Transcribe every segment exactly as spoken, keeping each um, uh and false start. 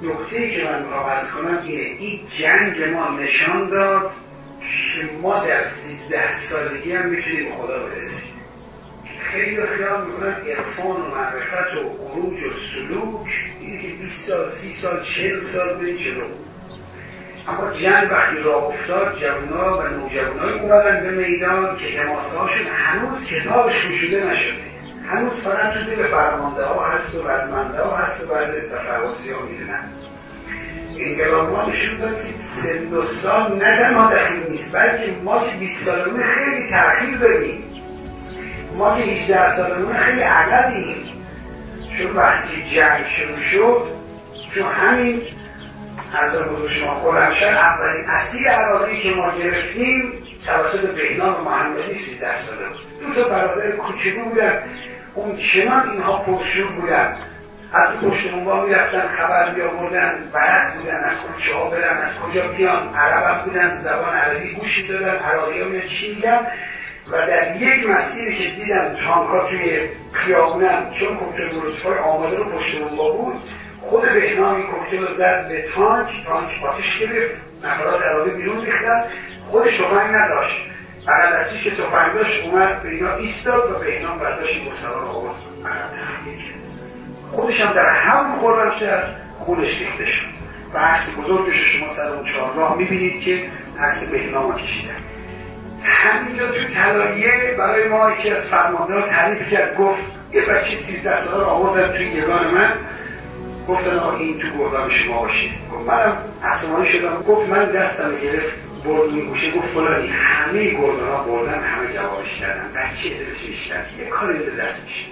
نکته‌ای که من می‌خوام عرض کنم اینه، این جنگ ما نشان داد که ما در سیزده سالگی هم میتونیم خدا برسیم. خیلی خیال میکنن عرفان و معرفت و عروج و سلوک اینه که بیست سال، سی سال، چهل سال بریم جلو. اما جنگ وقتی راه افتاد، جوان‌ها و نوجوان‌های اومدن به میدان که حماسه هاشون هنوز کتابش گشوده نشده، هنوز فقط تو دل فرمانده ها هست و رزمنده ها هست و بعضی از تفحصی ها میدونن. انقلاب ما نشون داد که سن و سال نه تنها دخیل نیست، بلکه ما که بیست سالمون خیلی تأخیر داریم، ما که هجده سالمون خیلی عقبیم. چون وقتی جنگ شروع شد، چون همین از بزرگ شما خرمشهر اولین اسیر عراقی که ما گرفتیم توسط بهنام محمدی سیزده ساله بود. دو تا برادر کوچولو بودن، اون چنان اینها پرشور بودن، از پشت عنوان میرفتن خبر میآوردن، بلد بودن از کوچه ها برن، از کجا بیان، عرب بودن، زبان عربی گوش دادن، عراقی ها میان چی میگن. و در یک مسیری که دیدن تانکا توی خیابونن، چون کوکتل مولوتوف‌های آماده رو پشت عنوان بود، خود بهنامی کوکتل رو زد به تانک، تانک آتش گرفت، نفرات عراقی بیرون ریختن، خودش تفنگ نداشت، بغل دستیش که تفنگ داشت اومد به اینا ایستاد و بهنام برداشت این گستوان آورد عقب تخلیه کرد. خودش هم در همون خرمشهر خونش ریخته شد و عکس بزرگش شما سر اون چهارراه میبینید که عکس بهنام رو کشیدن. همینجا تو طلایه برای ما یکی از فرمانده ها تعریف کرد، گفت یه بچه سیزده ساله رو آوردن توی یگان من، گفتن آقا این تو گردان شما باشه. گفت منم عصبانی شدم، گفت من دستم گرفت برد اون گوشه، گفت فلانی همه گردان ها بردن، همه جوابش کردن، بچه دلش میشکرد یه کاری ده دستش.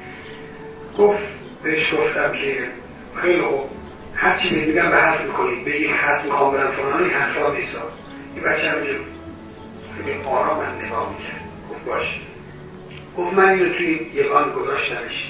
گفت بهش گفتم که خیلی خوب، هرچی بهت میگم به حرف میکنید، بگی خط میخوام برم فلانی حرفا نیست. این بچه همینجا به آرام من نگاه میکرد، گفت باشه. گفت من اینو توی یگان گذاشتمش.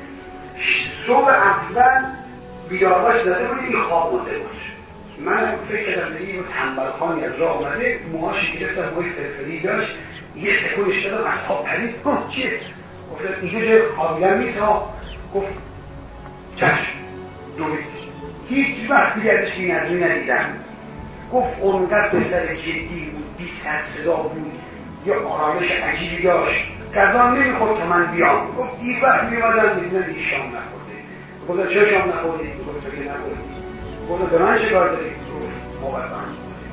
صبح اول بیدارباش زده بود، این خواب مونده بود. منم فکر کردم دیگه اینو تنبلخانی از راه اومده، موهاش گرفتم، موی فرفری داشت، یه تکونش دادم از خواب پرید. گفت چیه؟ گفت اینجا جای خوابیدن نیست ها. گفت چشم، دوید. هیچ وقت دیگه ازش بی نظمی ندیدم. گفت اونقدر پسر جدی بود، بی سر صدا بود، یا آرامش عجیبی داشت، غذا نمیخورد تا من بیام. گفت دیر وقت میومدن میدونن دیگه شام نخورده. گفت چرا شام نخوردی؟ گفت تو که نخوردی. گفت به من چه کار داری؟ گفت موقع من.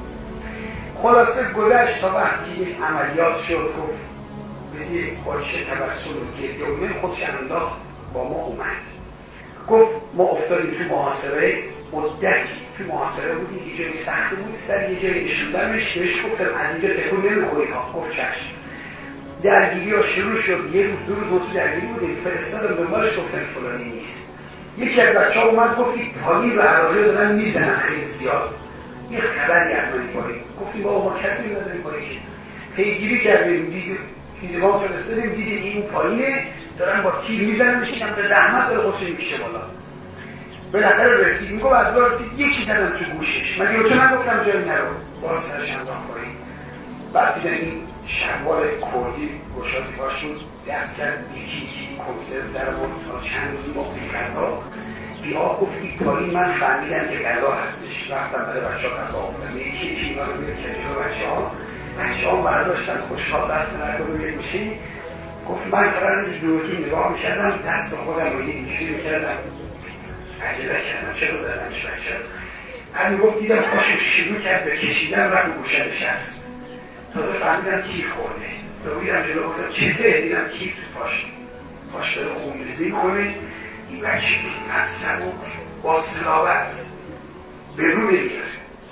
خلاصه گذشت تا وقتی یک عملیات شد، گفت بدی با چه تبسم و گریه و من خودش انداخت با ما اومد. گفت ما افتادیم تو محاصره، مدتی تو محاصره بودیم، یه جایی سخت بود، سر یه جایی نشوندمش، بهش گفتم از اینجا تکون نمیخوری ها. گفت چشم. درگیری ها شروع شد، یه روز دو روز موضوع درگیری بودیم، فرستادم دنبالش، گفتن فلانی نیست. یکی از بچه ها اومد گفت این پایین و عراقی رو دارن میزنن خیلی زیاد، یه خبری حتما پایین. گفتیم بابا ما کسی نداریم پایین، پیگیری کردیم، دیدیم فرستادیم، دیدیم این پایینه دارن با تیر میزنن، میشینم به زحمت داره خودش میکشه بالا. بالاخره رسیدیم، گفت از راه رسید یکی زدن تو گوشش، مگه تو نگفتم جایی نرو؟ باز سرش انداخت پایین. بعد دیدن این شلوار کردی گشادی باش بود، دست کرد یکی یکی کنسرت در آورد تا چند روز ما بی غذا. بیا گفت این پایین من فهمیدم که غذا هستش، رفتم برای بچه ها غذا آوردم، یکی یکی اینا رو میره کنجا بچه ها بچه ها برداشتن خوشحال رفتن هر کدوم یه گوشه‌ای. گفت من فقط دورتون نگاه میکردم، دست خودم رو اینجوری میکردم، عجله کردم چرا زدمش بچه رو. هر میگفت دیدم پاشو شروع کرد به کشیدن و به گوشه نشست. تازه فهمیدم تیر خورده، دویدم جلو گفتم چطه؟ دیدم تیر تو پاش پاش داره خونریزی کنه. این بچه اینقدر صبور با صلابت به رو نمیاره.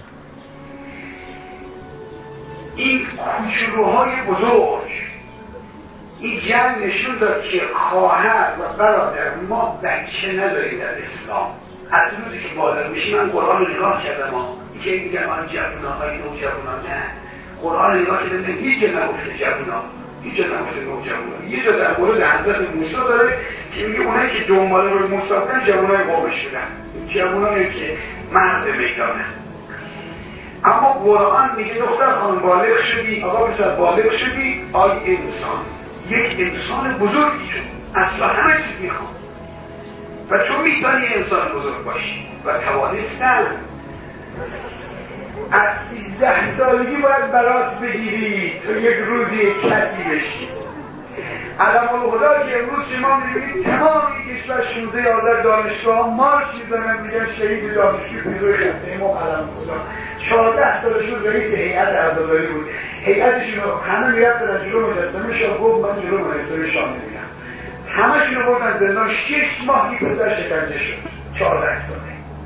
این کوچولوهای بزرگ، این جنگ نشون داد که خواهر و برادر ما بچه نداریم در اسلام. از روزی که بالا میشی، من قرآن رو نگاه کردم ها، که این جوان جوونا های نو جوونا، نه قرآن نگاه کردم هیچ جا نگفته جوونا، هیچ جا نگفته نو جوونا. یه جا در مورد حضرت موسی داره که میگه اونایی که دنبال روی موسی بودن جوانای قومش بودن، جوانایی که مرد میدانن. اما قرآن میگه دختر خانم بالغ شدی، آقا پسر بالغ شدی، آی انسان، یک انسان بزرگی تو، اصلا همه چیز میخوام. و تو میتونی انسان بزرگ باشی و توانستم. از سیزده سالگی باید براس بگیری تو یک روزی کسی بشی. علم الهدا که امروز شما میبینید تمام این کشور شانزده آذر دانشگاه مارش میزنن میگن شهید دانشجو پیروی خط امام علم الهدا. چهارده سالشون رئیس هیئت عزاداری بود. هیئتشون همه میرفتن جلو مجسمه شاه، گفت من جلو مجسمه شاه نمیرم. همشون رو بردن زندان. شش ماه این پسر شکنجه شد. چهارده ساله.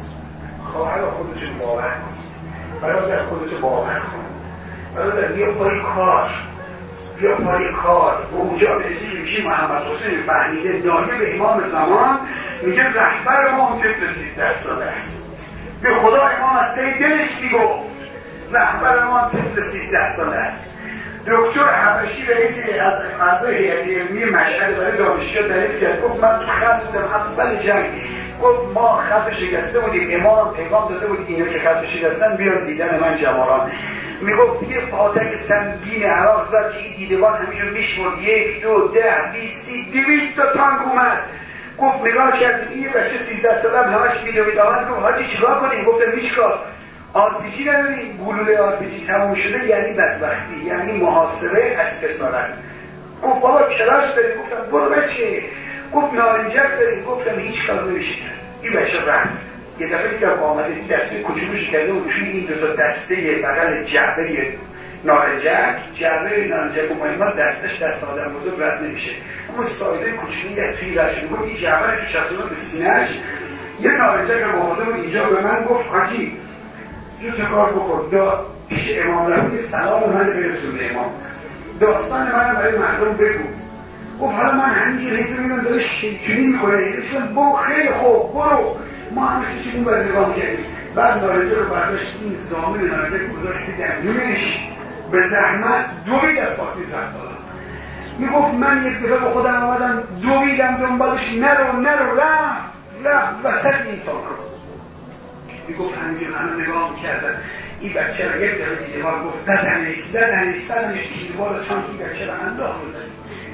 خواهر خودتون باور کنید، برادر خودتون باور کنید، برادر بیا پای کار، بیا پای کار. و اونجا برسی که میشه محمد حسین فهمیده نایب به امام زمان میگه رهبر ما اون طفل سیزده ساله است. به خدا امام از ته دلش میگفت رهبر ما طفل سیزده ساله است. دکتر حبشی رئیس از اعضای هیئت علمی مشهد برای دانشگاه تعریف کرد، گفت من تو خط بودم اول جنگ، گفت ما خط شکسته بودیم، امام پیغام داده بود اینا که خط شکستن بیان دیدن من جوانان. میگفت یه فاتح سنگین عراق زد که این دیدگان همیشون میشمرد، یک دو ده بیست سی دویست تا تانک اومد. گفت نگاه کردیم این بچه سیزده ساله هم همش میدوید آمد. گفت حاجی چیکار کنیم؟ گفتم میشکار آرپیجی نداریم، گلوله آرپیجی تموم شده یعنی بدبختی، یعنی محاصره از کسالت. گفت بابا کلاش داریم. گفتم برو بچه. گفت نارنجک داریم. گفتم هیچ کار نمیشه. این بچه رفت. یه دفعه دیدم آمده این دسته کوچولوش کرده و توی این دو تا دسته بغل جعبه نارنجک، جعبه نارنجک و مهمات دستش دست آدم بزرگ رد نمیشه، اما سایده کوچولی از توی رد شده. گفت این جعبه رو تو چسبوند به سینه‌اش. یه نارنجک رو آمده بود اینجا به من گفت حاجی جو تا کار بکن، دا پیش امام زمانی سلام من برسون به امام، داستان منم برای مردم بگو. گفت حالا من همینجور هیتو میدم داره شیطونی میکنه. ایشون بو خیلی خوب برو. ما همه چیزی باید نگاه کردیم. بعد نارنجه رو برداشت این زامن نارنجه گذاشت دندونش به زحمت دوید از پاکی زرد دادم. میگفت من یک دفعه به خودم آمدم دویدم دنبالش، نرو نرو رفت رفت وسط این تاک رو. میگفت همینجور همه نگاه میکردن. این بچه رو یک دفعه دیده ما گفت زدنش زدنش زدنش تیروار تانکی بچه رو انداخت بزنید.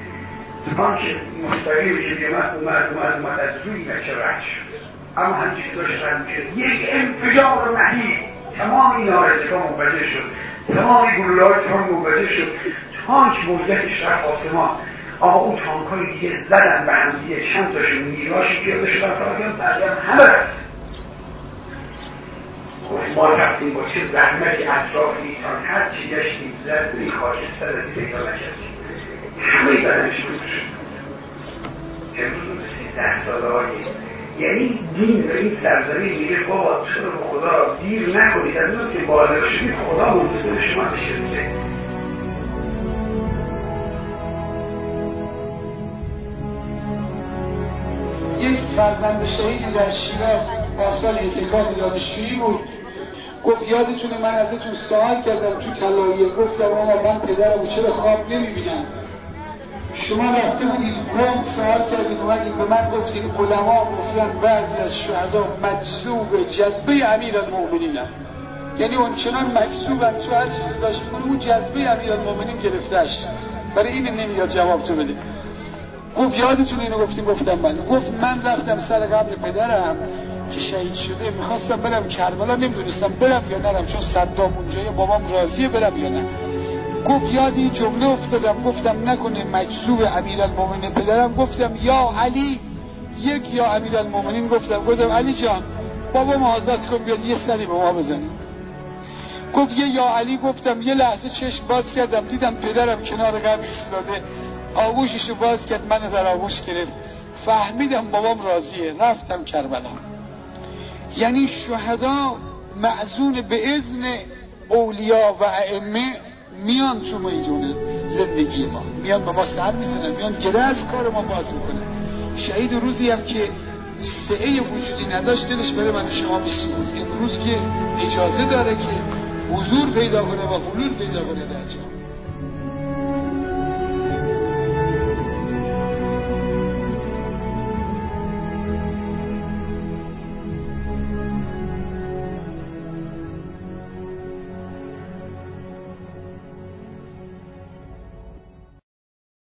تانک مستقیم که بیامد اومد اومد اومد از روی بچه رد شد. اما همچه که داشت رد میشد یک انفجار مهیب، تمام این نارنجکا منفجر شد، تمام این گلوله‌های تانک منفجر شد. تانک موجودش رفت آسمان. آقا اون تانک های دیگه زدن به هم دیگه، چند تاشون نیروهاشون پیاده شدن فراتیان برگم همه رفت. گفت ما رفتیم با چه زحمتی اطراف ایتان هر چی گشتیم زد این خاکستر از پیدا نکردیم، همه بدنش بود شد. امروز سیزده ساله هایی، یعنی دین به این سرزمین میگه بابا تو رو به خدا دیر نکنید، از اون که بالغ شدید خدا منتظر شما نشسته. یک فرزند شهیدی در شیراز پارسال اعتکاف دانشجویی بود، گفت یادتونه من ازتون سوال کردم تو طلایه، گفتم آقا من پدرم چرا خواب نمیبینم؟ شما رفته بودید گم سوال کردید اومدید به من گفتید علما گفتن بعضی از شهدا مجذوب جذبه امیرالمؤمنین، یعنی اون چنان مجذوبن تو هر چیزی داشت کنه اون جذبه امیرالمؤمنین گرفتش، برای این نمیاد جواب تو بده. گفت یادتون اینو گفتیم؟ گفتم بله. گفت من رفتم سر قبر پدرم که شهید شده، میخواستم برم کربلا، نمیدونستم برم یا نرم، چون صدام اونجای بابام راضیه برم یا نه. گفت یاد این جمله افتادم، گفتم نکنه مجذوب امیرالمومنین پدرم. گفتم یا علی، یک یا امیرالمومنین. گفتم گفتم علی جان بابام آزاد کن بیاد یه سری به ما بزنیم. گفت یه یا علی. گفتم یه لحظه چشم باز کردم دیدم پدرم کنار قبر ایستاده، آغوششو باز کرد منو در آغوش گرفت، فهمیدم بابام راضیه، رفتم کربلا. یعنی شهدا معزون به اذن اولیا و ائمه میان تو میدون زندگی ما، میان به ما سر میزنن، میان گره از کار ما باز میکنن. شهید روزی هم که سعه وجودی نداشت دلش برای من شما میسوخت، امروز که اجازه داره که حضور پیدا کنه و حلول پیدا کنه در جا.